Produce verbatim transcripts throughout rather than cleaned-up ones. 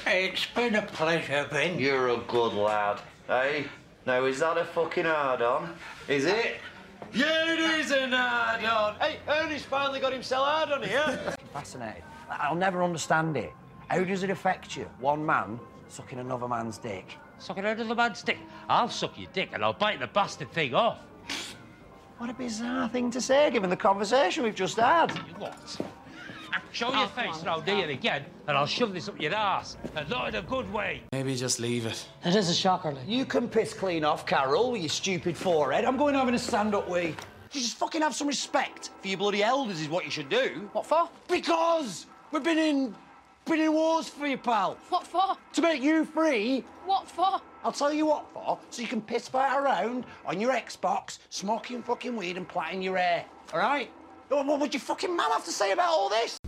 It's been a pleasure, Ben. You're a good lad. Hey, now is that a fucking hard-on? Is it? Yeah, it is an hard-on. Hey, Ernest finally got himself hard on here. Fascinated. I'll never understand it. How does it affect you? One man sucking another man's dick. Sucking another man's dick? I'll suck your dick and I'll bite the bastard thing off. What a bizarre thing to say, given the conversation we've just had. You what? Show your face round here again, and I'll shove this up your arse, and not in a good way. Maybe just leave it. It is a shocker, like. You can piss clean off, Carol, with your stupid forehead. I'm going having a stand-up wee. You just fucking have some respect for your bloody elders is what you should do. What for? Because we've been in... been in wars for you, pal. What for? To make you free. What for? I'll tell you what for, so you can piss about around on your Xbox, smoking fucking weed and plaiting your hair, all right? What would your fucking mum have to say about all this?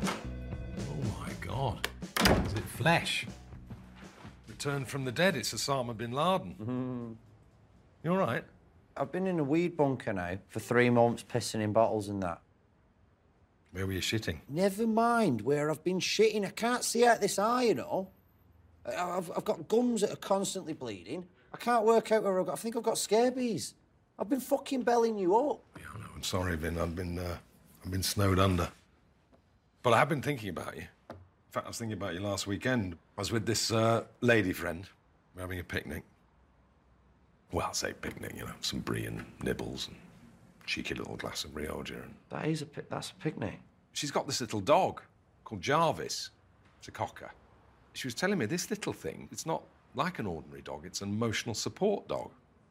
Oh, my God. Is it flesh? Returned from the dead, it's Osama bin Laden. Mm. You all right? I've been in a weed bunker now for three months, pissing in bottles and that. Where were you shitting? Never mind where I've been shitting. I can't see out this eye, you know. I- I've, I've got gums that are constantly bleeding. I can't work out where I've got... I think I've got scabies. I've been fucking belling you up. Yeah, I know. I'm sorry, Vin. I've been, uh, I've been snowed under. But I have been thinking about you. In fact, I was thinking about you last weekend. I was with this uh, lady friend. We were having a picnic. Well, I'll say picnic, you know, some brie and nibbles and cheeky little glass of Rioja. And... That is a... Pi- that's a picnic. She's got this little dog called Jarvis. It's a cocker. She was telling me this little thing, it's not like an ordinary dog, it's an emotional support dog.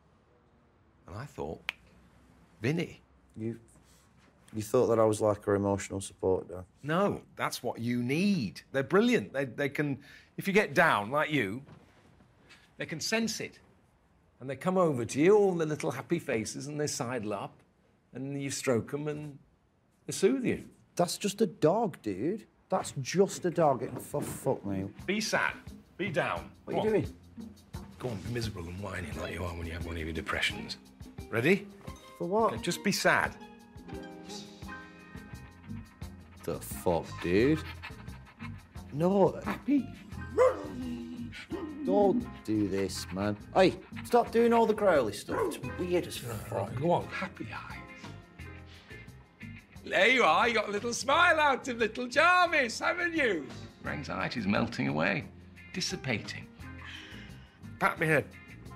And I thought, Vinny. You... You thought that I was like her emotional support dog? No, that's what you need. They're brilliant. They, they can, if you get down, like you, they can sense it. And they come over to you, all the little happy faces, and they sidle up, and you stroke them, and they soothe you. That's just a dog, dude. That's just a dog. For fuck me. Be sad. Be down. What are you doing? Go on, be miserable and whining like you are when you have one of your depressions. Ready? For what? Okay, just be sad. The fuck, dude? No. Happy. Don't do this, man. Hey, stop doing all the growly stuff. It's weird as fuck. Right, go on, happy eyes. There you are, you got a little smile out of little Jarvis, haven't you? Your anxiety's melting away, dissipating. Pat me head.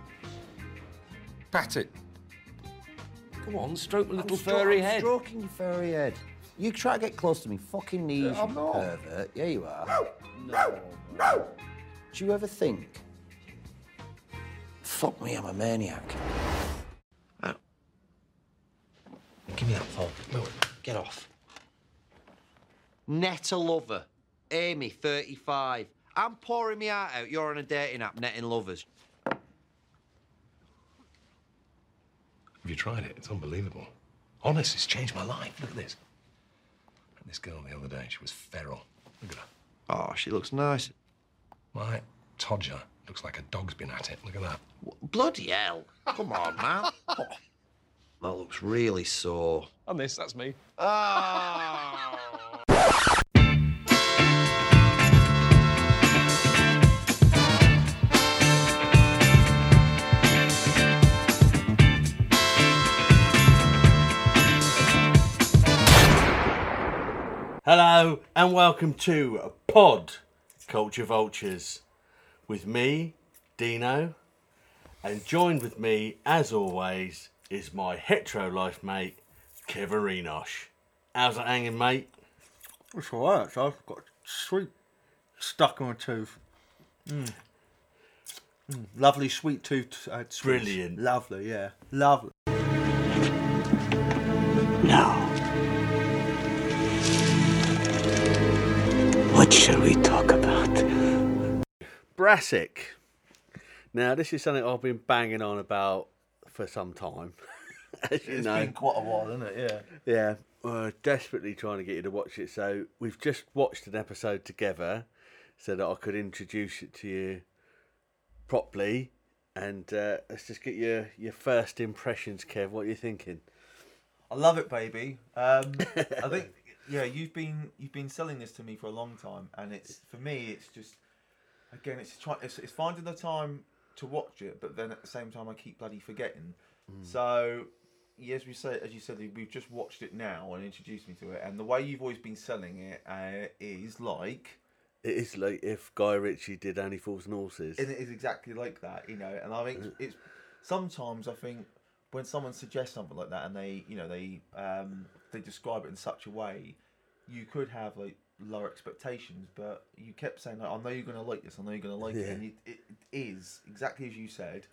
Pat it. Go on, stroke my little I'm furry stro- I'm head. stroking your furry head. You try to get close to me, fucking knees, I'm you not. pervert. Yeah, you are. No. no. Do you ever think? Fuck me, I'm a maniac. Oh. Give me that phone. No, get off. Net a lover. Amy, thirty-five. I'm pouring my heart out. You're on a dating app, netting lovers. Have you tried it? It's unbelievable. Honest, it's changed my life. Look at this. I met this girl the other day. She was feral. Look at her. Oh, she looks nice. My Todger looks like a dog's been at it. Look at that. Bloody hell. Come on, man. Oh, that looks really sore. And this, that's me. Oh. Hello and welcome to Pod Culture Vultures with me, Dino, and joined with me, as always, is my hetero life mate, Keverinosh. How's it hanging, mate? It's alright, so I've got sweet stuck on my tooth. Mm. Mm. Lovely sweet tooth. Uh, sweets. Brilliant. Lovely, yeah. Lovely. Now, what shall we talk about? Brassic. Now, this is something I've been banging on about for some time. As you It's know. been quite a while, isn't it? Yeah. Yeah, we're desperately trying to get you to watch it. So we've just watched an episode together so that I could introduce it to you properly. And uh, let's just get your, your first impressions, Kev. What are you thinking? I love it, baby. Um, I think, yeah, you've been you've been selling this to me for a long time, and it's for me, it's just again, it's try, it's, it's finding the time to watch it, but then at the same time, I keep bloody forgetting. Mm. So, yes, we say, as you said, we've just watched it now and introduced me to it, and the way you've always been selling it uh, is like. It is like if Guy Ritchie did Annie Fools and Horses. And it is exactly like that, you know. And I think it's sometimes I think when someone suggests something like that and they, you know, they um, they describe it in such a way, you could have like lower expectations, but you kept saying, like, I know you're going to like this, I know you're going to like Yeah. it, and it, it is exactly as you said.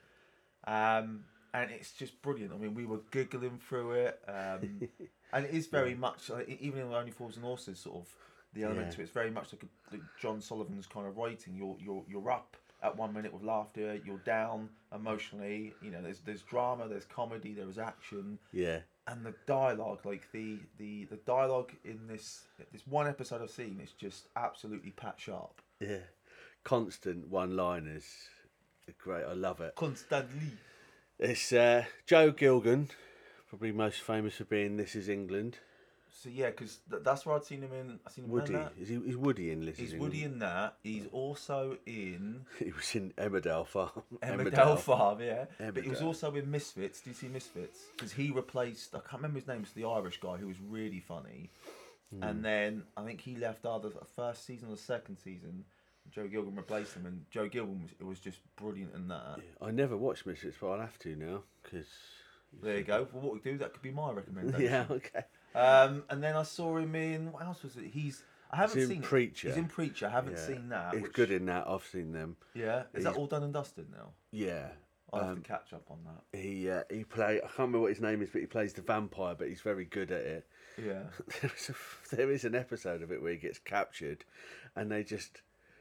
Um, and it's just brilliant. I mean, we were giggling through it, um, and it is very much like, even in Only Fools and Horses, sort of. The element Yeah. to it. It's very much like, a, like John Sullivan's kind of writing. You're you're you're up at one minute with laughter. You're down emotionally. You know, there's there's drama, there's comedy, there is action. Yeah. And the dialogue, like the the the dialogue in this this one episode I've seen, is just absolutely pat sharp. Yeah. Constant one-liners. Great. I love it. Constantly. It's uh, Joe Gilgun, probably most famous for being This Is England. So yeah, because th- that's where I'd seen him in. I seen him Woody. in that. Is he? Is Woody in This He's Is Woody England? in that. He's also in He was in Emmerdale Farm. Emmerdale Farm, yeah. But he was Emmerdale. also in Misfits. Do you see Misfits? Because he replaced, I can't remember his name, it's the Irish guy who was really funny. Hmm. And then I think he left either the first season or the second season. Joe Gilgun replaced him, and Joe Gilgun was, it was just brilliant in that. I never watched Misfits, but I'll have to now because. There you go. Well, what we do, that could be my recommendation. Yeah. Okay. Um, and then I saw him in, what else was it? He's, I haven't He's in seen it. Preacher. He's in Preacher. I haven't Yeah. seen that. He's which- good in that. I've seen them. Yeah. Is He's- that all done and dusted now? Yeah. I'll have Um, to catch up on that. He uh, he play. I can't remember what his name is, but he plays the vampire. But he's very good at it. Yeah. There is a, there is an episode of it where he gets captured, and they just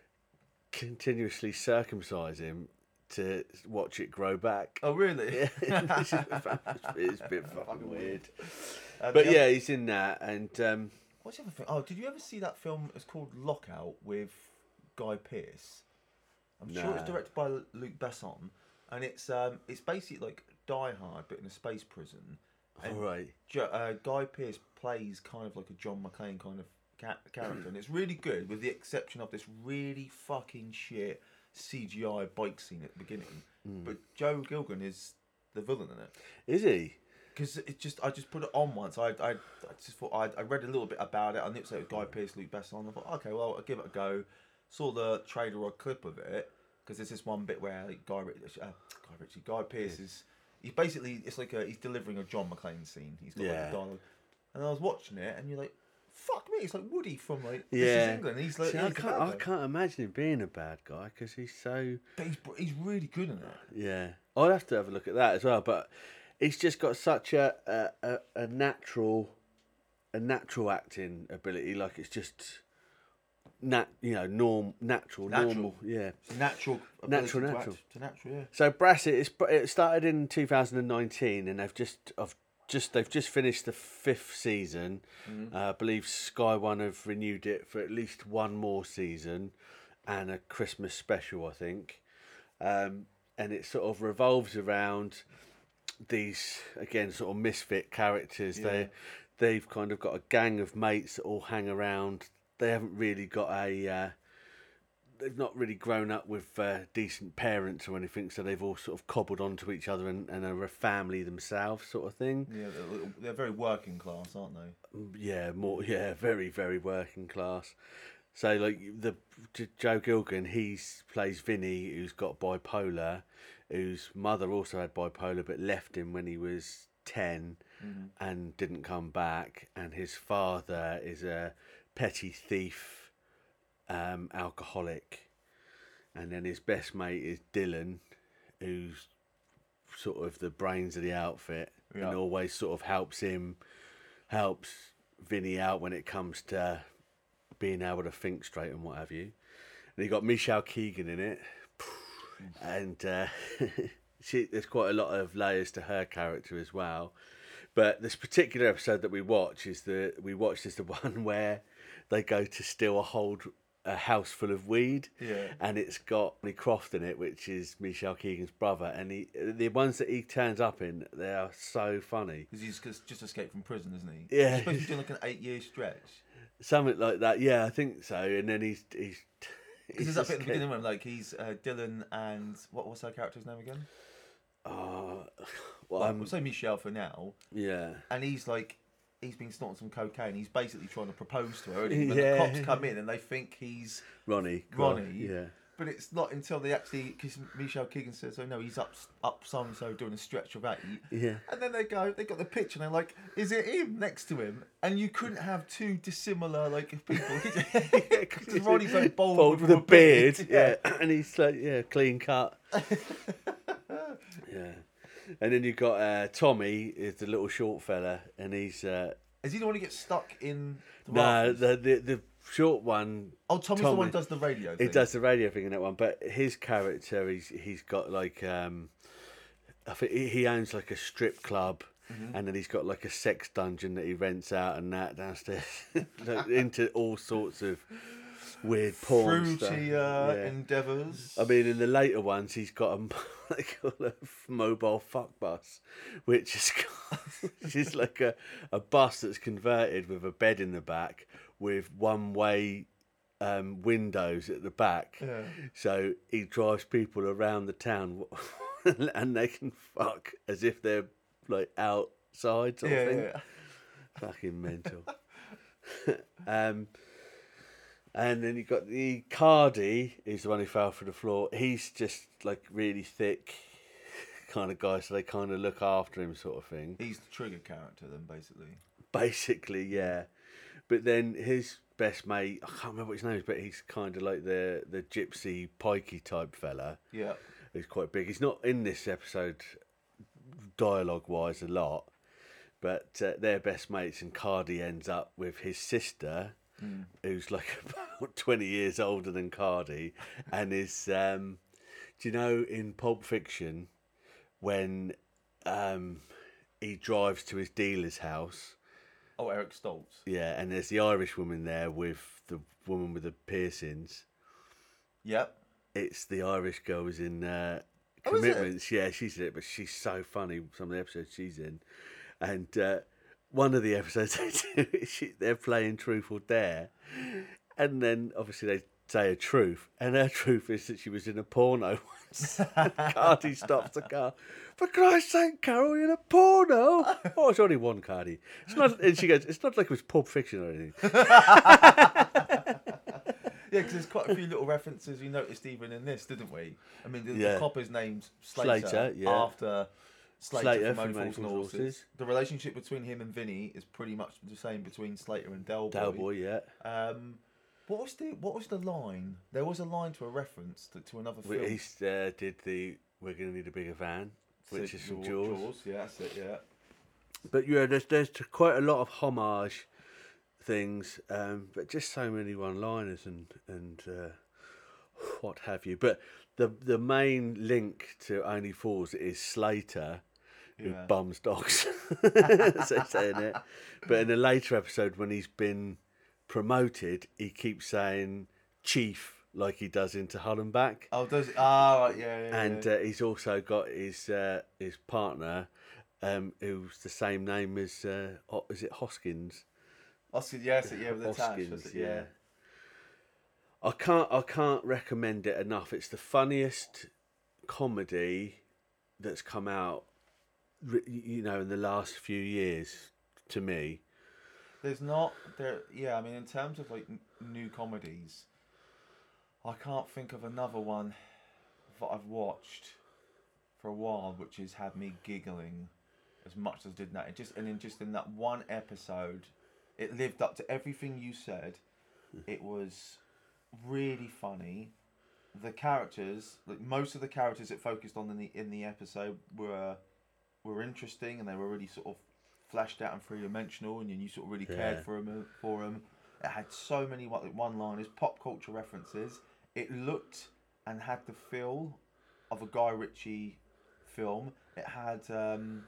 continuously circumcise him to watch it grow back. Oh, really? Yeah, it's, it's a bit fucking weird. Um, But the yeah, other- he's in that, and um, What's the other thing? Oh, did you ever see that film? It's called Lockout with Guy Pearce. I'm sure it's No. directed by Luc Besson, and it's um, it's basically like Die Hard, but in a space prison. And Right. Jo- uh, Guy Pearce plays kind of like a John McClane kind of ca- character, and it's really good, with the exception of this really fucking shit C G I bike scene at the beginning. But Joe Gilgun is the villain in it. is he? Because it just, I just put it on once. I, I, I just thought I, I read a little bit about it. I knew it was Guy Pearce, Luke Besson. I thought, okay, well, I'll give it a go. Saw the trailer or clip of it because there's this one bit where like, Guy, Ritchie, uh, Guy Ritchie, Guy Pearce is, he's basically, it's like a, he's delivering a John McClane scene. He's got like Yeah. a dialogue, and I was watching it, and you're like, fuck me, it's like Woody from like This Yeah. Is England. And he's like, See, he's I the can't. bad I guy. can't imagine him being a bad guy because he's so. But he's, he's really good in it. Yeah, I'll have to have a look at that as well. But he's just got such a a, a, a natural, a natural acting ability. Like it's just, nat you know, norm, natural, Natural. normal. Yeah. It's natural, Natural, ability to natural. act- to natural, yeah. So Brassett, it's, it started in two thousand nineteen, and they've just, I've just, they've just finished the fifth season. Mm-hmm. Uh, I believe Sky One have renewed it for at least one more season, and a Christmas special, I think. Um, and it sort of revolves around these again sort of misfit characters. Yeah. They, they've kind of got a gang of mates that all hang around. They haven't really got a. Uh, they've not really grown up with uh, decent parents or anything, so they've all sort of cobbled onto each other and, and are a family themselves, sort of thing. Yeah, they're, they're very working class, aren't they? Yeah, more. Yeah, very, very working class. So like the J- Joe Gilgun, he plays Vinny, who's got bipolar, whose mother also had bipolar but left him when he was ten and didn't come back, and his father is a petty thief, um, alcoholic, and then his best mate is Dylan, who's sort of the brains of the outfit Yeah. and always sort of helps him, helps Vinny out when it comes to being able to think straight and what have you. And you got Michelle Keegan in it, and uh, she, there's quite a lot of layers to her character as well. But this particular episode that we watch is the we watched is the one where they go to steal a whole a house full of weed, Yeah. and it's got Tony Croft in it, which is Michelle Keegan's brother, and he the ones that he turns up in, they are so funny. Because he's just- just escaped from prison, isn't he? Yeah. He's supposed to be doing like an eight-year stretch. Something like that, yeah, I think so. And then he's he's This is up at the beginning of him, like he's uh, Dylan and what what's her character's name again? Uh, well, Well, I'm, we'll say Michelle for now. yeah. And he's like, he's been snorting some cocaine. He's basically trying to propose to her. And when Yeah. the cops come in and they think he's Ronnie. Ronnie. Yeah. But it's not until they actually, because Michelle Keegan says, "Oh no, he's up, up so and so doing a stretch of eight." Yeah. And then they go, they got the picture, and they're like, "Is it him next to him?" And you couldn't have two dissimilar like people. Because Ronnie's like bald, Bald with a beard. Yeah. And he's like, yeah, clean cut. Yeah. And then you've got uh, Tommy, is the little short fella, and he's. Uh, Is he the one who gets stuck in? The no, rafters? the, the the short one. Oh, Tommy's the Tommy, one who does the radio He thing. does the radio thing in that one, but his character, he's he's got like um, I think he he owns like a strip club, Mhm. and then he's got like a sex dungeon that he rents out and that downstairs, like, into all sorts of weird porn stuff. Fruity uh, endeavours. I mean, in the later ones, he's got a, they call it a mobile fuck bus, which is which is like a, a bus that's converted with a bed in the back with one way um, windows at the back. Yeah. So he drives people around the town, and they can fuck as if they're like outside sort Yeah, of thing. yeah. Fucking mental. um. And then you got the Cardi, who's the one who fell through the floor. He's just like really thick kind of guy, so they kind of look after him, sort of thing. He's the trigger character, then, basically. Basically, yeah. But then his best mate, I can't remember what his name is, but he's kind of like the the gypsy pikey type fella. Yeah. He's quite big. He's not in this episode dialogue wise a lot, but uh, they're best mates, and Cardi ends up with his sister. Mm. Who's like about twenty years older than Cardi, and is, um, do you know, in Pulp Fiction, when um, he drives to his dealer's house? Oh, Eric Stoltz. Yeah, and there's the Irish woman there with the woman with the piercings. Yep. It's the Irish girl who's in uh, Oh, is it? Commitments. Yeah, she's in it, but she's so funny, some of the episodes she's in. And uh, one of the episodes they do, she, they're playing Truth or Dare, and then obviously they say a truth, and her truth is that she was in a porno once. Cardi stops the car. For Christ's sake, Carol, you're in a porno? Oh, it's only one, Cardi. It's not, and she goes, it's not like it was Pulp Fiction or anything. Yeah, because there's quite a few little references we noticed even in this, didn't we? I mean, the, Yeah. the copper's name's Slater, Slater, yeah. after Slater, Slater from from Only Fools and Only Fools Horses. and Horses. The relationship between him and Vinny is pretty much the same between Slater and Del Boy. Del Boy, yeah. Um, what was the what was the line? There was a line to a reference to, to another film. He uh, did the "We're going to need a bigger van," which So is from Jaws- Jaws. Jaws, yeah, that's it, yeah. But yeah, there's there's quite a lot of homage things, um, but just so many one-liners and and uh, what have you. But the the main link to Only Fools is Slater, who Yeah. bums dogs, as they say in it. But in a later episode, when he's been promoted, he keeps saying "Chief" like he does into Hull and Back. Oh, does it? Ah, right, yeah, yeah. And yeah. uh, he's also got his uh, his partner, um, who's the same name as uh, Ho- is it Hoskins? Oscar, yes, yeah, with the tash, Hoskins, was it? yeah. Yeah. I can't I can't recommend it enough. It's the funniest comedy that's come out, re- you know, in the last few years to me. There's not there. Yeah, I mean, in terms of like n- new comedies, I can't think of another one that I've watched for a while which has had me giggling as much as did that. It just and in just in that one episode, it lived up to everything you said. It was really funny. The characters, like most of the characters it focused on in the in the episode, were were interesting, and they were really sort of flashed out and three dimensional, and you sort of really cared Yeah. for them. For them, it had so many one liners, pop culture references. It looked and had the feel of a Guy Ritchie film. It had um,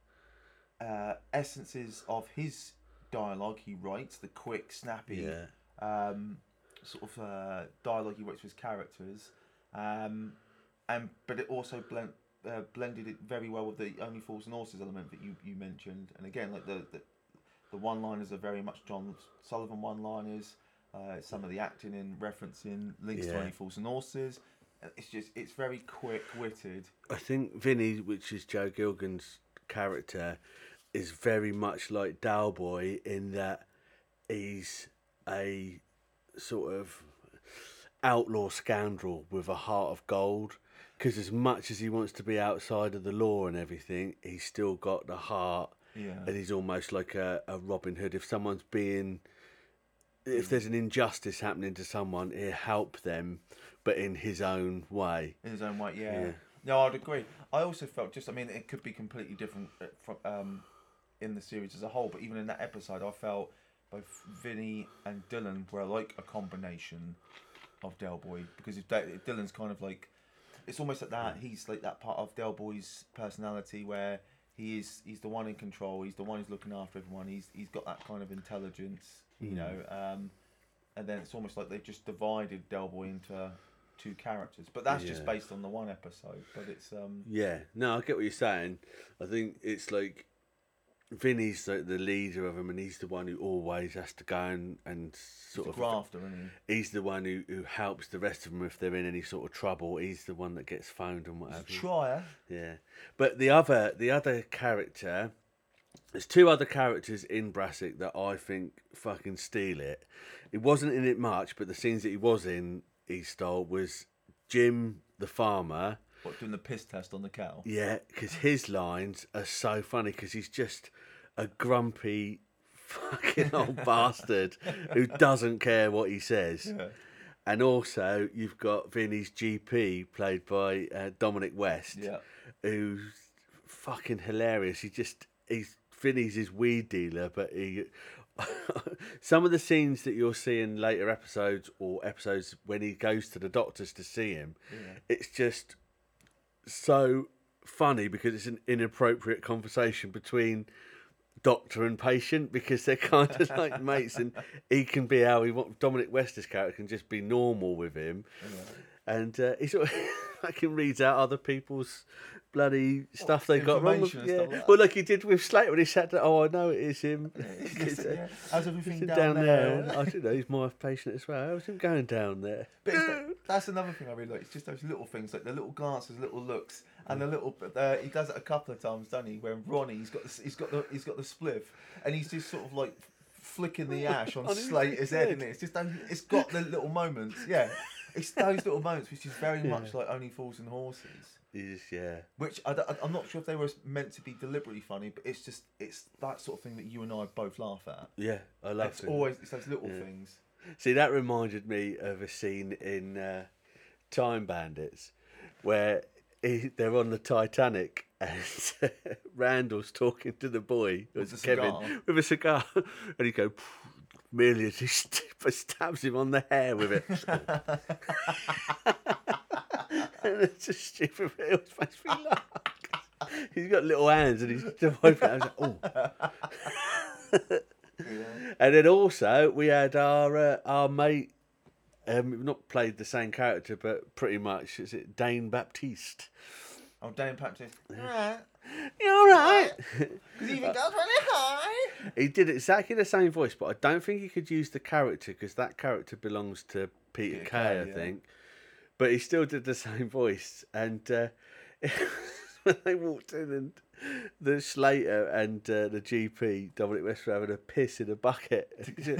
uh, essences of his dialogue he writes, the quick, snappy. Yeah. Um, sort of uh, dialogue he writes with his characters, um, and but it also blend, uh, blended it very well with the Only Fools and Horses element that you, you mentioned. And again, like the the, the one-liners are very much John Sullivan one-liners. Uh, some of the acting in referencing links to Yeah. Only Fools and Horses. It's just it's very quick-witted. I think Vinny, which is Joe Gilgan's character, is very much like Dalboy in that he's a sort of outlaw scoundrel with a heart of gold. Because as much as he wants to be outside of the law and everything, he's still got the heart. Yeah. And he's almost like a, a Robin Hood. If someone's being... If there's an injustice happening to someone, he'll help them, but in his own way. In his own way, yeah. Yeah. No, I'd agree. I also felt just, I mean, it could be completely different from um, in the series as a whole, but even in that episode, I felt both Vinny and Dylan were like a combination of Del Boy, because if Da- if Dylan's kind of like, it's almost like that. He's like that part of Del Boy's personality where he is he's the one in control. He's the one who's looking after everyone. He's he's got that kind of intelligence, you know. Um, and then it's almost like they've just divided Del Boy into two characters, but that's just Yeah. based on the one episode. But it's um Yeah, no, I get what you're saying. I think it's like Vinny's like the leader of them, and he's the one who always has to go and, and sort a of grafter, isn't He's the one who, who helps the rest of them if they're in any sort of trouble. He's the one that gets phoned and whatever. he? Trier. Yeah, but the other the other character, there's two other characters in Brassic that I think fucking steal it. He wasn't in it much, but the scenes that he was in, he stole was Jim the farmer. What, doing the piss test on the cow? Yeah, because his lines are so funny because he's just a grumpy fucking old bastard who doesn't care what he says. Yeah. And also, you've got Vinny's G P, played by uh, Dominic West, Yeah. who's fucking hilarious. He just, he's, Vinny's his weed dealer, but he, some of the scenes that you'll see in later episodes or episodes when he goes to the doctors to see him, Yeah. it's just so funny because it's an inappropriate conversation between doctor and patient because they're kind of like mates, and he can be how he wants. Dominic West's character can just be normal with him, Yeah. and uh, he sort of fucking reads out other people's bloody stuff they've got wrong with. information and Yeah, stuff like that. well, like he did with Slater when he sat down. Oh, I know it is him. It's It's, just, uh, yeah. How's everything He's down, there? I don't know. He's my patient as well. How's him going down there? But it's that, that's another thing I really like. It's just those little things, like the little glances, little looks, and the little. Uh, he does it a couple of times, doesn't he? When Ronnie, he's got the, he's got the he's got the spliff, and he's just sort of like flicking the ash on On his Slater's head, head. isn't it? It's just those, it's got the little moments, yeah. It's those little moments which is very much like Only Fools and Horses. He's yeah. Which I, don't- I'm not sure if they were meant to be deliberately funny, but it's just it's that sort of thing that you and I both laugh at. Yeah, I love It's it. always it's those little Yeah. things. See, that reminded me of a scene in uh, Time Bandits where he, they're on the Titanic and Randall's talking to the boy, With it's a Kevin, cigar. with a cigar, and he go merely as he st- stabs him on the hair with it. And it's a stupid bit. It makes me laugh. He's got little hands and he's wiping it. I was like, oh. And then also we had our uh, our mate. Um, we've not played the same character, but pretty much is it Dane Baptiste? Oh, Dane Baptiste. Alright. You all right? Because he even goes really high. He did exactly the same voice, but I don't think he could use the character because that character belongs to Peter, Peter Kay, Kay, I yeah. think. But he still did the same voice, and uh, when they walked in, and the Slater and uh, the G P Dominic West were having a piss in a bucket.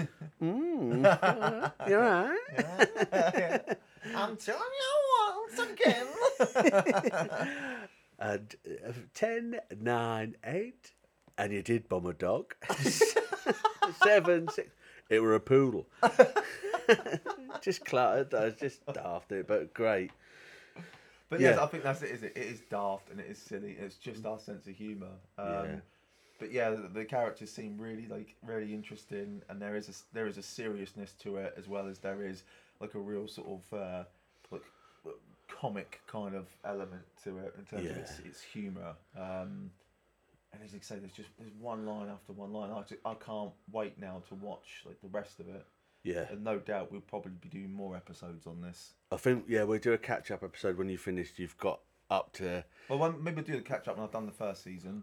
Mmm, you all right? I'm telling you once again. And uh, ten, nine, eight, and you did bomb a dog. Seven, six. It were a poodle. Just cluttered. I was just daft it, but great. But yes, Yeah. I think that's it. Is it? It is daft and it is silly. It's just our sense of humour. Um, Yeah. But yeah, the, the characters seem really like really interesting, and there is a there is a seriousness to it as well as there is like a real sort of uh, like comic kind of element to it in terms of Yeah. its its humour. Um, and as you say, there's just there's one line after one line. I, ju- I can't wait now to watch like the rest of it. Yeah. And no doubt we'll probably be doing more episodes on this. I think, yeah, we'll do a catch-up episode when you finished. You've got up to... Well, when, maybe we'll do the catch up when I've done the first season.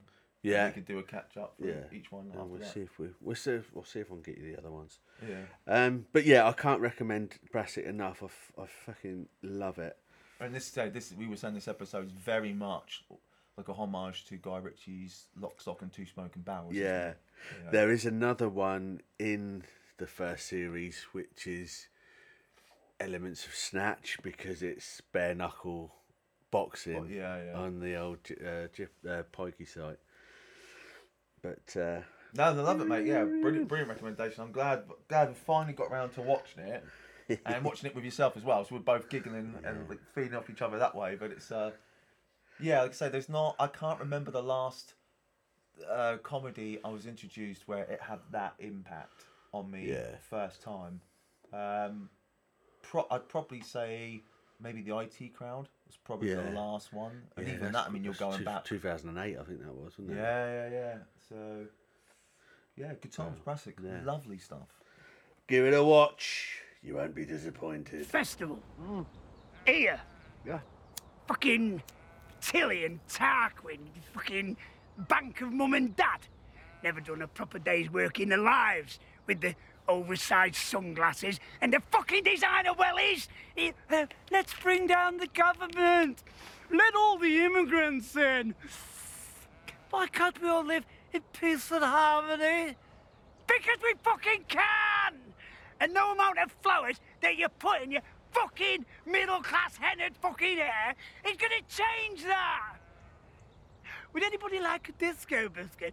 Yeah. We could do a catch up for Yeah. each one And after we'll that. see if we we'll see if, we'll see if I can get you the other ones. Yeah. Um, but yeah, I can't recommend Brassic enough. I, f- I fucking love it. And this day, this we were saying this episode is very much like a homage to Guy Ritchie's Lock, Stock and Two Smoking Barrels. isn't Yeah. it? You know? There is another one in the first series which is elements of Snatch because it's bare knuckle boxing Oh, yeah, yeah. on the old uh, J- uh, Pikey site. But uh, No, I love it, mate. Yeah, brilliant, brilliant recommendation. I'm glad, glad we finally got around to watching it and watching it with yourself as well. So we're both giggling and like, feeding off each other that way. But it's, uh, yeah, like I say, there's not. I can't remember the last uh, comedy I was introduced where it had that impact on me Yeah. the first time. Um, pro- I'd probably say maybe the I T Crowd was probably Yeah. the last one, and yeah, even that's- that, I mean, you're that's going two, back. two thousand eight, I think that was, wasn't it? Yeah, yeah, yeah. So, yeah, good times, Brassic. yeah. Lovely stuff. Give it a watch. You won't be disappointed. Festival. Here. Yeah. Fucking Tilly and Tarquin. Fucking bank of mum and dad. Never done a proper day's work in their lives with the oversized sunglasses and the fucking designer wellies. Eh, uh, let's bring down the government. Let all the immigrants in. Why can't we all live in peace and harmony? Because we fucking can! And no amount of flowers that you put in your fucking middle-class hennaed fucking hair is gonna change that! Would anybody like a disco biscuit?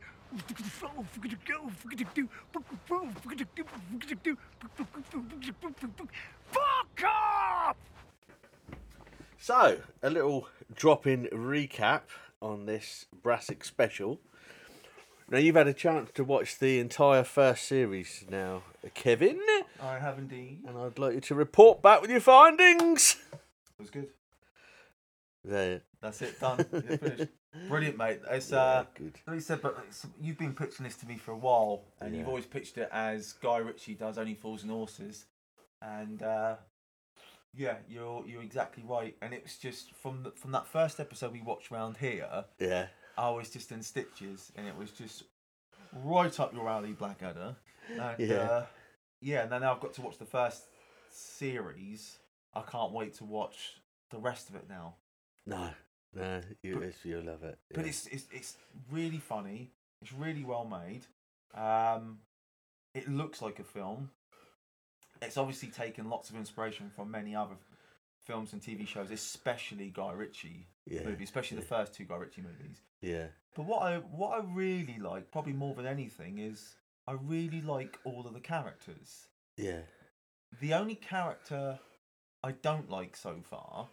Fuck off! So, a little drop-in recap on this Brassic special. Now, you've had a chance to watch the entire first series now, Kevin, I have indeed. and I'd like you to report back with your findings. It was good. There. That's it, done. You're finished. Brilliant, mate. It's, Yeah, uh, good. like you said, but it's, you've been pitching this to me for a while, and you've Yeah. always pitched it as Guy Ritchie does Only Fools and Horses. And, uh, yeah, you're you're exactly right. And it was just, from the, from that first episode we watched round here, Yeah. I was just in stitches, and it was just right up your alley, Blackadder. And, Yeah. uh, yeah, and then now I've got to watch the first series. I can't wait to watch the rest of it now. No, no, you, But- it's, you'll love it. But yeah. it's, it's it's really funny. It's really well made. Um, it looks like a film. It's obviously taken lots of inspiration from many other films and T V shows, especially Guy Ritchie Yeah, movies, especially the first two Guy Ritchie movies. Yeah. But what I what I really like, probably more than anything, is I really like all of the characters. Yeah. The only character I don't like so far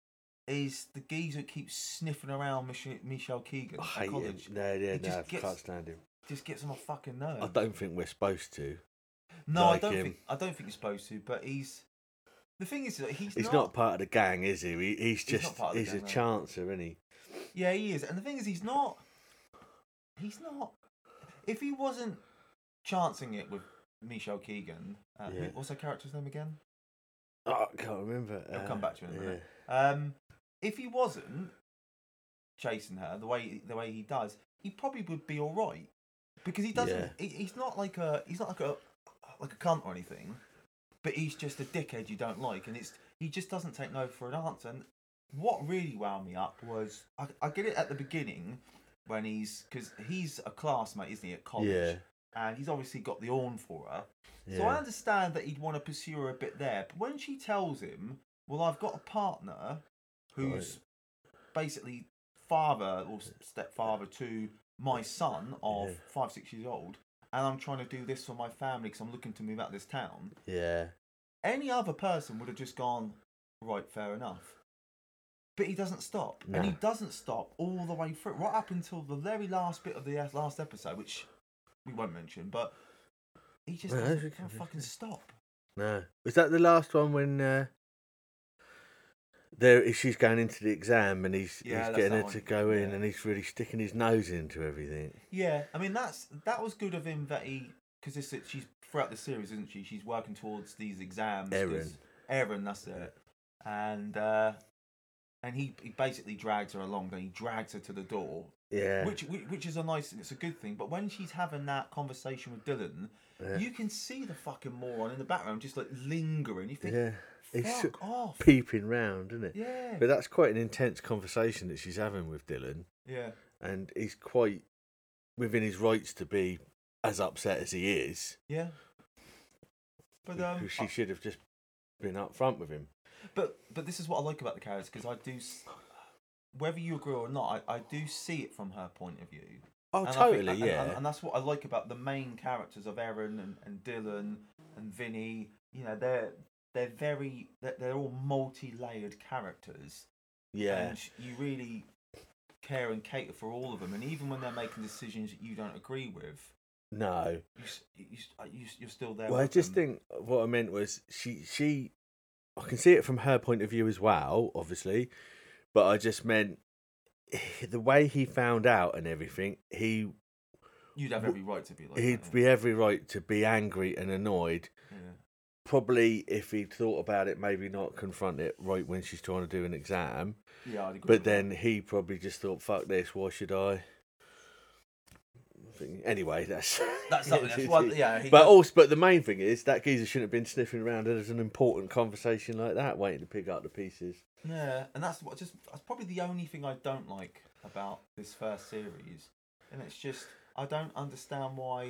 is the geezer that keeps sniffing around Mich- Michelle Keegan I at hate him. college. No, yeah, He no, just I gets- can't stand him. Just gets on my fucking nerves. I don't think we're supposed to. No, like I don't him. think I don't think you're supposed to. But he's the thing is that he's, He's not, not part of the gang, is he? he he's He's not just, part of the he's gang, a no. chancer, isn't he? Yeah, he is. And the thing is, he's not. He's not. If he wasn't chancing it with Michelle Keegan, uh, who- Yeah. what's her character's name again? Oh, I can't remember. I'll uh, come back to it in a yeah. minute. Um, if he wasn't chasing her the way the way he does, he probably would be all right because he doesn't. Yeah. He, he's not like a he's not like a like a cunt or anything, but he's just a dickhead you don't like, and it's he just doesn't take no for an answer. And what really wound me up was I, I get it at the beginning when he's because he's a classmate, isn't he, at college? Yeah. And he's obviously got the horn for her. So I Yeah. understand that he'd want to pursue her a bit there. But when she tells him, well, I've got a partner who's basically father or stepfather to my son of Yeah. five, six years old, and I'm trying to do this for my family because I'm looking to move out of this town. Yeah. Any other person would have just gone, right, fair enough. But he doesn't stop. No. And he doesn't stop all the way through, right up until the very last bit of the last episode, which we won't mention, but he just No, doesn't, we doesn't can- fucking stop. No. Was that the last one when uh, there she's going into the exam and he's, Yeah, he's that's getting that her one. to go in Yeah. and he's really sticking his nose into everything? Yeah, I mean that's that was good of him that he because this she's throughout the series, isn't she? She's working towards these exams. 'cause- Erin. Erin, that's it. And uh, and he he basically drags her along. Then he drags her to the door Yeah. Which, which which is a nice, it's a good thing. But when she's having that conversation with Dylan, Yeah. you can see the fucking moron in the background just like lingering. You think, Yeah. He's fuck off. peeping round, isn't it? Yeah. But that's quite an intense conversation that she's having with Dylan. Yeah. And he's quite within his rights to be as upset as he is. Yeah. But um, she should have just been up front with him. But but this is what I like about the characters, because I do, s- whether you agree or not, I, I do see it from her point of view. Oh, And I totally, think- and- yeah. And, and that's what I like about the main characters of Erin and, and Dylan and Vinny. You know, they're they're very they're, they're all multi-layered characters. Yeah. And you really care and cater for all of them, and even when they're making decisions that you don't agree with, No. you, s- you, s- you s- you're still there. Well, I with just them. think what I meant was she she I can see it from her point of view as well, obviously, but I just meant the way he found out and everything. He You'd have every right to be like he'd that. be every right to be angry and annoyed. Yeah. Probably if he'd thought about it, maybe not confront it right when she's trying to do an exam. Yeah, I'd agree But with then he probably just thought, "Fuck this! Why should I?" Think- Anyway, that's That's something. That's what, yeah, he but does- also, but the main thing is that geezer shouldn't have been sniffing around as an important conversation like that, waiting to pick up the pieces. Yeah, and that's what just that's probably the only thing I don't like about this first series, and it's just I don't understand why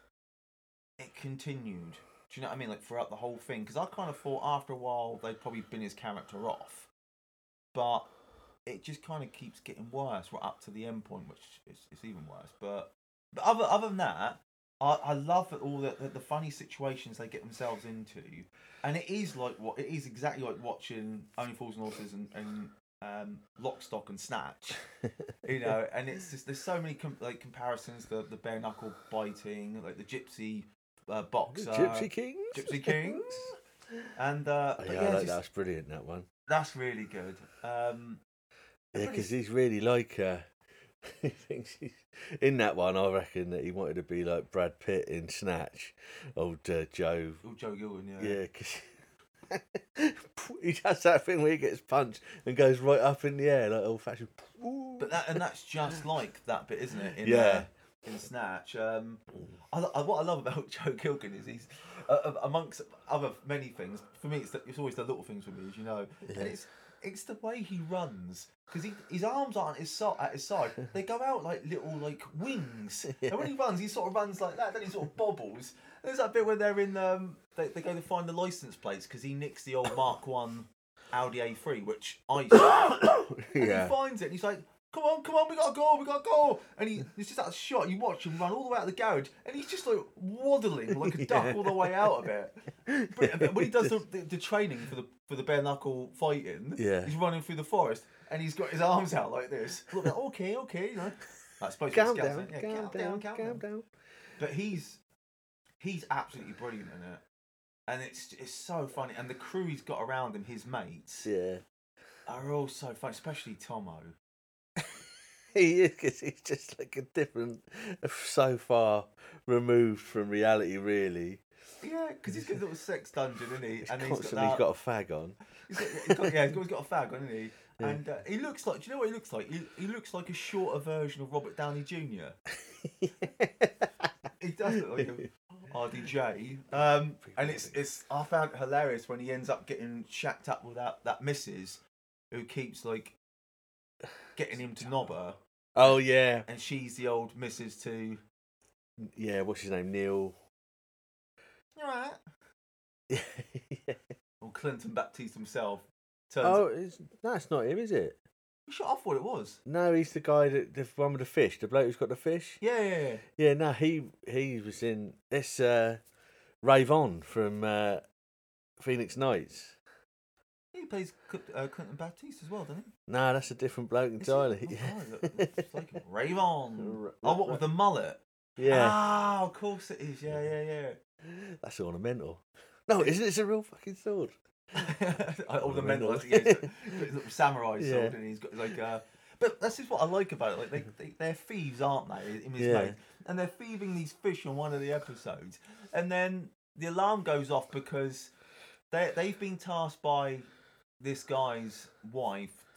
it continued. Do you know what I mean? Like throughout the whole thing, because I kind of thought after a while they'd probably bin his character off, but it just kind of keeps getting worse. Right up to the end point, which is, is even worse. But but other other than that, I, I love all the, the the funny situations they get themselves into, and it is like what it is exactly like watching Only Fools and Horses and, and um, Lock, Stock and Snatch, you know. And it's just there's so many com- like comparisons, the the bare knuckle biting, like the gypsy uh, boxer, Gypsy Kings? Gypsy Kings, and uh, Oh, but yeah, yeah, I like just- that. That's brilliant. That one. that's really good. Um, Yeah, but because it's- he's really like uh, he thinks he's in that one. I reckon that he wanted to be like Brad Pitt in Snatch, old uh, Joe. oh, Joe Gilden, yeah. Yeah, because he does that thing where he gets punched and goes right up in the air like old fashioned. But that and that's just like that bit, isn't it? In, Yeah. Uh, in Snatch. Um, I, I, what I love about Joe Gilgan is he's uh, amongst other many things. For me, it's the, it's always the little things with me, as you know, Yeah. and it's it's the way he runs because he, his arms aren't his so, at his side. They go out like little like wings, Yeah. and when he runs, he sort of runs like that. Then he sort of bobbles. There's that bit where they're in. Um, they they go to find the license plates because he nicks the old Mark One Audi A three, which I used to- and Yeah. he finds it and he's like, come on, come on, we gotta go, we gotta go. And he, it's just that shot, you watch him run all the way out of the garage and he's just like waddling like a duck Yeah. all the way out of it. But when he does the, the, the training for the for the bare knuckle fighting, Yeah. he's running through the forest and he's got his arms out like this. A little bit, okay, okay, you know. That's supposed to Calm be down, scouting. Yeah, calm calm down, down, calm calm down. down. But he's he's absolutely brilliant in it. And it's it's so funny. And the crew he's got around him, his mates, Yeah. are all so funny, especially Tomo. He is, because he's just like a different, so far removed from reality, really. Yeah, because he's got a little sex dungeon, isn't he? He's and constantly he's got, got a fag on. He's got, he's got, yeah, he's got, he's got a fag on, isn't he? Yeah. And uh, he looks like. Do you know what he looks like? He, he looks like a shorter version of Robert Downey Junior He does look like a R D J. Um, and it's it's. I found it hilarious when he ends up getting shacked up with that that missus who keeps like getting him to knob her. Oh, yeah. And she's the old missus to. Yeah, what's his name? Neil. You alright? yeah. Or Clinton Baptiste himself. Turns Oh, it's, no, it's not him, is it? Shut off what it was. No, he's the guy that the one with the fish, the bloke who's got the fish. Yeah, yeah, yeah. Yeah, no, he he was in this uh, Ray Von from uh, Phoenix Nights. He plays Cl- uh, Clinton Baptiste as well, doesn't he? No, that's a different bloke entirely. Oh, God, look, it's like Ray-Von. R- Oh, what with the mullet? Yeah, Ah, of course it is. Yeah, yeah, yeah. that's ornamental. No, isn't it? It's a real fucking sword. All the mental, Ornamental. yeah, he's got his little samurai sword, Yeah. and he's got like. Uh, but that's just what I like about it. Like they, they they're thieves, aren't they? In his Yeah. mate, and they're thieving these fish on one of the episodes, and then the alarm goes off because they they've been tasked by this guy's wife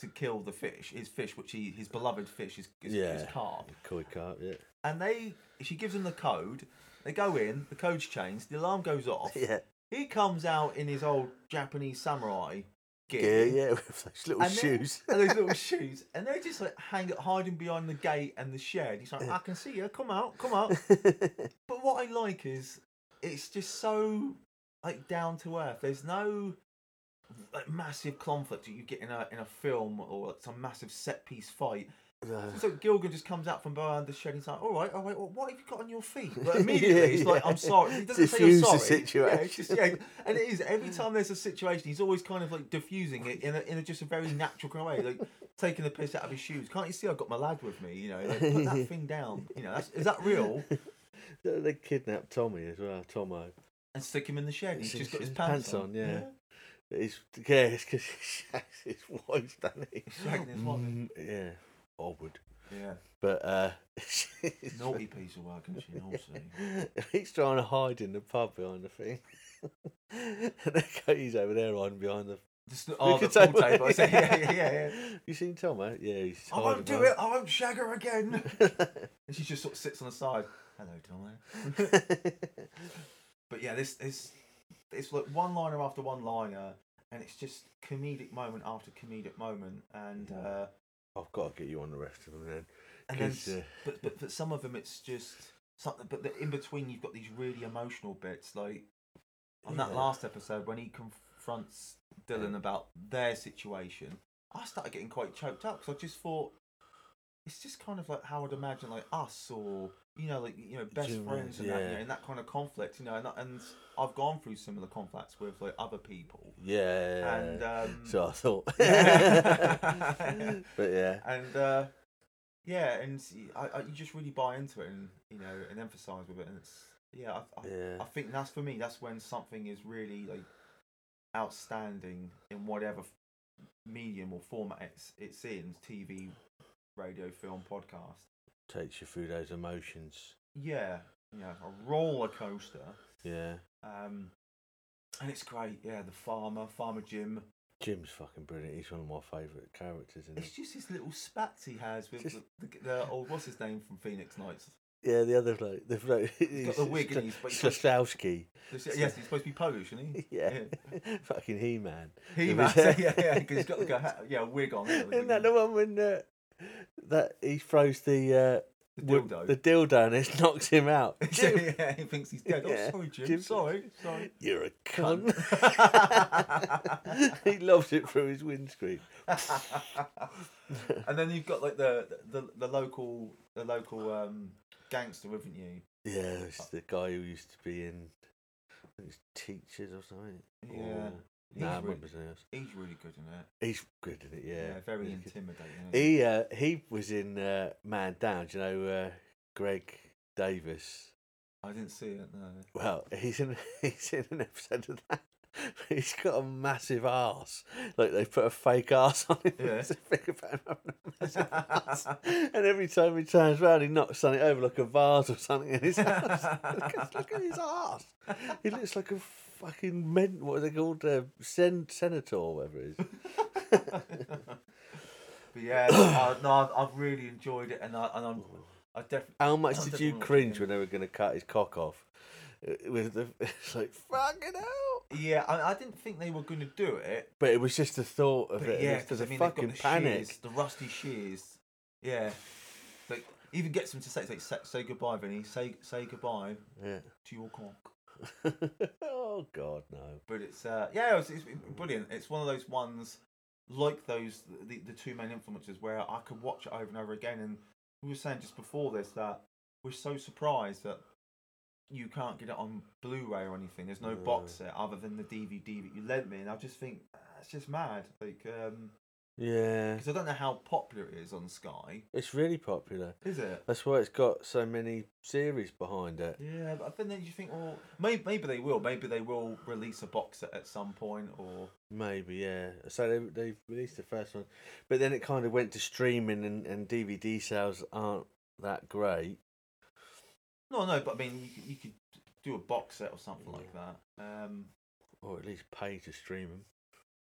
to kill the fish, his fish, which he his beloved fish is is, Yeah. is carp. Koi carp, yeah. And they, she gives him the code. They go in, the code's changed, the alarm goes off. Yeah. He comes out in his old Japanese samurai gear. Yeah, yeah, with those little and then- shoes. and those little shoes. And they're just like hang, hiding behind the gate and the shed. He's like, I can see you, come out, come out. But what I like is, it's just so like down to earth. There's no like massive conflict that you get in a in a film or like, some massive set piece fight. No. So Gilgan just comes out from behind the shed. He's like, "All right, all right. Well, what have you got on your feet?" But immediately he's like, "I'm sorry." He doesn't say you're Diffuse sorry. the situation. Yeah, it's just, yeah, and it is every time there's a situation, he's always kind of like diffusing it in a, in a just a very natural kind of way, like taking the piss out of his shoes. Can't you see I've got my lad with me? You know, like, put that thing down. You know, that's, is that real? They kidnapped Tommy as well, Tomo. And stick him in the shed. He's His- just got his, his pants, pants on. on, yeah. He's yeah, it's because he shags his wife, doesn't he? He's shagging his wife. Mm, yeah, I would. Yeah. But uh, Naughty piece of work, isn't she? Naughty. he's trying to hide in the pub behind the thing. And then he's over there hiding behind the. Just the- oh, the Wicket pool table. table. I said, yeah, yeah, yeah, yeah. You seen Tomo? Yeah, he's. I won't do it. I won't shag her again. And she just sort of sits on the side. Hello, Tomo. But yeah, this is it's like one liner after one liner, and it's just comedic moment after comedic moment, and uh, I've got to get you on the rest of them then. and then 'cause, uh, but but but some of them it's just something. But the, in between, you've got these really emotional bits, like on that Yeah. last episode when he confronts Dylan about their situation. I started getting quite choked up because I just thought it's just kind of like how I'd imagine like us or you know like you know best Jim, friends and that, you yeah. know, in that kind of conflict, you know, and, and I've gone through similar conflicts with like other people. Yeah. And um, so I thought. Yeah. But yeah. And uh, yeah, and I, I, you just really buy into it and you know and emphasize with it, and it's yeah, I, I, Yeah. I think that's for me. That's when something is really like outstanding in whatever f- medium or format it's it's in, T V, radio, film, podcast. Takes you through those emotions. Yeah, yeah, a roller coaster. Yeah. Um, and it's great. Yeah, the farmer, Farmer Jim. Jim's fucking brilliant. He's one of my favourite characters in It's it. just his little spats he has with Just- the, the, the old what's his name from Phoenix Nights. Yeah, the other bloke. The bloke. He's got the wig, and he's Slastowski. yes, he's supposed to be Polish, isn't he? Yeah. Fucking He-Man. He man, yeah, yeah, because he's got the guy, yeah wig on. hasn't he? Isn't that the one when uh, that he throws the uh, The wood- dildo. the dildo and it knocks him out? Jim, yeah, he thinks he's dead. Yeah. Oh, sorry, Jim. Jim- Sorry, sorry. You're a cunt. He loves it through his windscreen. And then you've got like the the, the local the local um, gangster, haven't you? Yeah, it's the guy who used to be in I think it's Teachers or something. Yeah. Or, He's nah, I really- remember something else. He's really good in it. He's good in it, yeah. Yeah, very He's good. intimidating. Isn't he? He uh, he was in uh, Man Down. Do you know uh, Greg Davis? I didn't see it. No. Well, he's in he's in an episode of that. He's got a massive arse. Like they put a fake arse on him. Yeah. It's a figure about him having a massive arse. And every time he turns around, he knocks something over, like a vase or something in his house. look, at, look at his arse. He looks like a fucking men. What are they called? Uh, sen- senator or whatever it is. But yeah, I, no, I've, I've really enjoyed it, and I and I'm I definitely. How much I did definitely you wanna watch it cringe again. when they were going to cut his cock off? Uh, With the, it's like fucking hell. Yeah, I, I didn't think they were going to do it. But it was just the thought of But it. yeah, It was because the I mean, they've fucking got the panic. shears, the rusty shears. Yeah, like even gets them to say, like, say, say goodbye, Vinny. Say say goodbye Yeah. to your cock. Oh God, no. But it's uh, yeah, it's, it's brilliant. It's one of those ones like those the, the two main influencers where I could watch it over and over again. And we were saying just before this that we're so surprised that you can't get it on Blu-ray or anything. There's no box set other than the D V D that you lent me, and I just think that's just mad. Like, um, Yeah. because I don't know how popular it is on Sky. It's really popular. Is it? That's why it's got so many series behind it. Yeah, but I think then you think, well, maybe maybe they will. Maybe they will release a box set at some point, or Maybe, yeah. So they they released the first one, but then it kind of went to streaming, and, and D V D sales aren't that great. no, no. But I mean, you could, you could do a box set or something like that. Um, Or at least pay to stream them.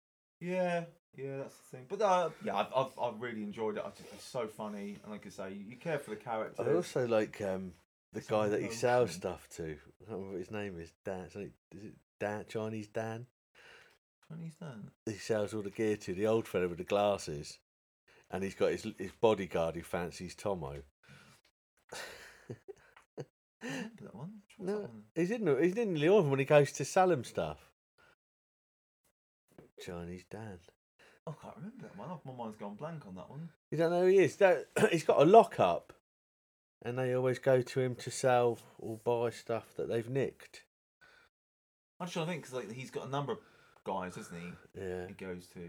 Yeah, yeah, that's the thing. But uh, yeah, I've, I've I've really enjoyed it. I think it's so funny, and like I say, you care for the characters. I also like um, the guy that he sells stuff to. I can't remember what his name is. Dan. Is it Dan? Chinese Dan? Chinese Dan. He sells all the gear to the old fella with the glasses, and he's got his his bodyguard who fancies Tomo. That one? What's No, that one? he's in the, he's in the other one when he goes to sell him stuff. Chinese Dan. I can't remember that one. My mind's gone blank on that one. You don't know who he is. That, he's got a lockup, and they always go to him to sell or buy stuff that they've nicked. I'm trying to think because like he's got a number of guys, isn't he? Yeah. He goes to.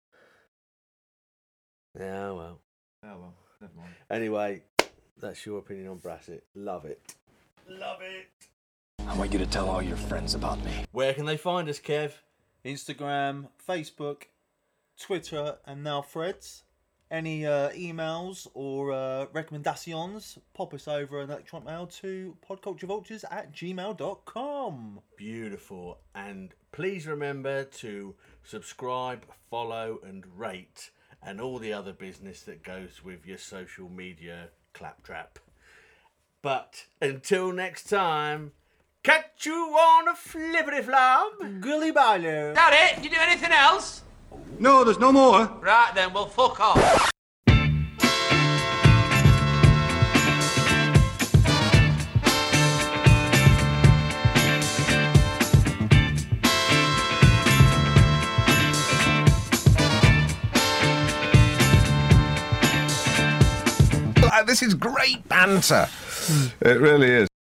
Yeah, well. Oh well, never mind. Anyway, that's your opinion on Brassett. Love it. Love it. I want you to tell all your friends about me. Where can they find us, Kev? Instagram, Facebook, Twitter, and now Threads. Any uh, emails or uh, recommendations, pop us over an electronic mail to podculturevultures at gmail dot com. Beautiful. And please remember to subscribe, follow, and rate, and all the other business that goes with your social media claptrap. But until next time, catch you on a flippity flop. Gully Bailo. That it? You do anything else? No, there's no more. Right then, well, fuck off. This is great banter. It really is.